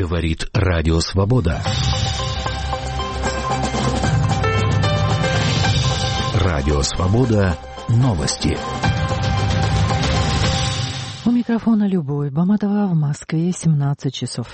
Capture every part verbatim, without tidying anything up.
Говорит Радио Свобода. Радио Свобода. Новости. У микрофона Любовь Баматова, в Москве семнадцать часов.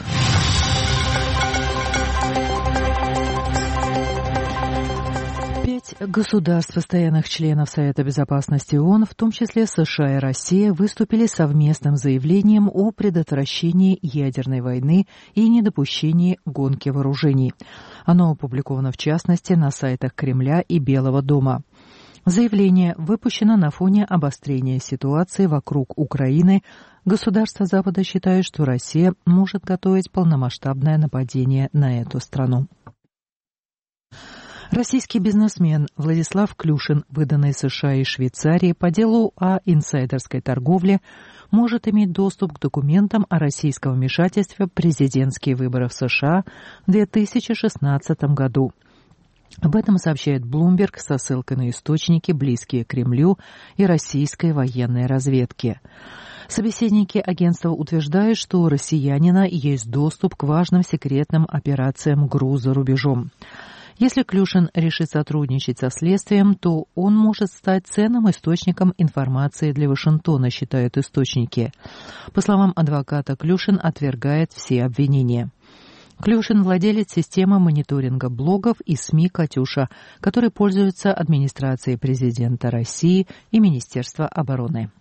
Пять государств, постоянных членов Совета Безопасности ООН, в том числе США и Россия, выступили совместным заявлением о предотвращении ядерной войны и недопущении гонки вооружений. Оно опубликовано в частности на сайтах Кремля и Белого дома. Заявление выпущено на фоне обострения ситуации вокруг Украины. Государства Запада считают, что Россия может готовить полномасштабное нападение на эту страну. Российский бизнесмен Владислав Клюшин, выданный США и Швейцарии по делу о инсайдерской торговле, может иметь доступ к документам о российском вмешательстве в президентские выборы в США в две тысячи шестнадцатом году. Об этом сообщает Bloomberg со ссылкой на источники, близкие к Кремлю и российской военной разведке. Собеседники агентства утверждают, что у россиянина есть доступ к важным секретным операциям ГРУ за рубежом. Если Клюшин решит сотрудничать со следствием, то он может стать ценным источником информации для Вашингтона, считают источники. По словам адвоката, Клюшин отвергает все обвинения. Клюшин – владелец системы мониторинга блогов и СМИ «Катюша», который пользуется администрацией президента России и Министерства обороны.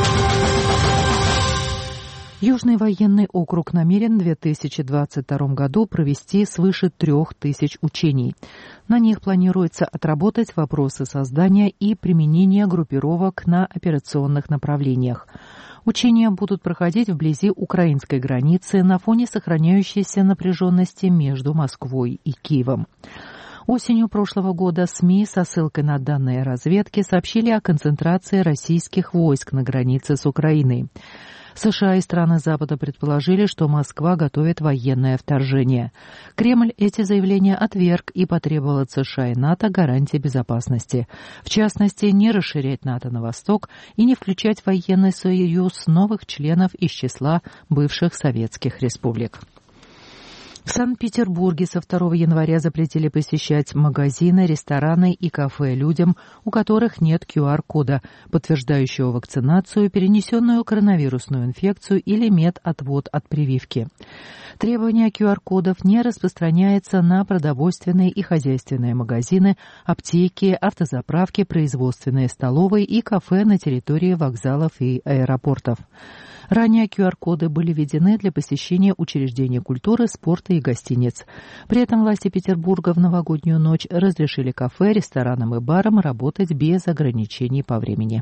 Южный военный округ намерен в две тысячи двадцать втором году провести свыше трех тысяч учений. На них планируется отработать вопросы создания и применения группировок на операционных направлениях. Учения будут проходить вблизи украинской границы на фоне сохраняющейся напряженности между Москвой и Киевом. Осенью прошлого года СМИ со ссылкой на данные разведки сообщили о концентрации российских войск на границе с Украиной. США и страны Запада предположили, что Москва готовит военное вторжение. Кремль эти заявления отверг и потребовал от США и НАТО гарантии безопасности. В частности, не расширять НАТО на восток и не включать в военный союз новых членов из числа бывших советских республик. В Санкт-Петербурге со второго января запретили посещать магазины, рестораны и кафе людям, у которых нет ку ар кода, подтверждающего вакцинацию, перенесенную коронавирусную инфекцию или медотвод от прививки. Требование ку ар кодов не распространяется на продовольственные и хозяйственные магазины, аптеки, автозаправки, производственные столовые и кафе на территории вокзалов и аэропортов. Ранее ку ар коды были введены для посещения учреждений культуры, спорта и гостиниц. При этом власти Петербурга в новогоднюю ночь разрешили кафе, ресторанам и барам работать без ограничений по времени.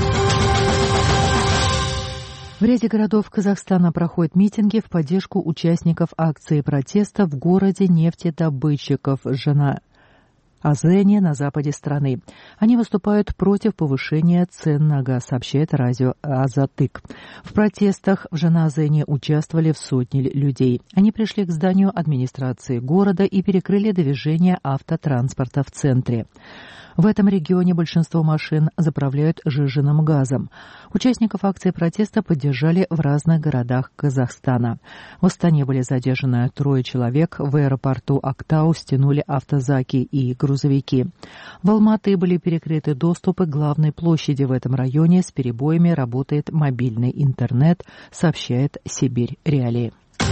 В ряде городов Казахстана проходят митинги в поддержку участников акции протеста в городе нефтедобытчиков Жана Азене на западе страны. Они выступают против повышения цен на газ, сообщает радио Азатык. В протестах в Жаназене участвовали в сотни людей. Они пришли к зданию администрации города и перекрыли движение автотранспорта в центре. В этом регионе большинство машин заправляют сжиженным газом. Участников акции протеста поддержали в разных городах Казахстана. В Астане были задержаны трое человек, в аэропорту Актау стянули автозаки и грузовики. В Алматы были перекрыты доступы к главной площади в этом районе, с перебоями работает мобильный интернет, сообщает Сибирь Реалии.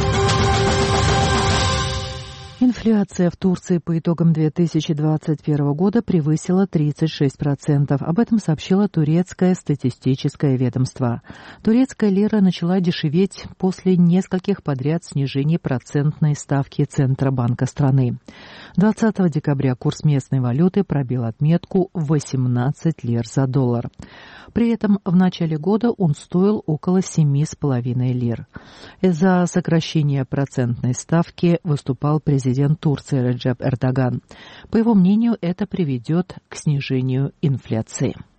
Инфляция в Турции по итогам две тысячи двадцать первого года превысила тридцать шесть процентов. Об этом сообщило турецкое статистическое ведомство. Турецкая лира начала дешеветь после нескольких подряд снижений процентной ставки Центробанка страны. двадцатого декабря курс местной валюты пробил отметку восемнадцать лир за доллар. При этом в начале года он стоил около семи с половиной лир. Из-за сокращения процентной ставки выступал президент Турции Реджеп Эрдоган. По его мнению, это приведет к снижению инфляции.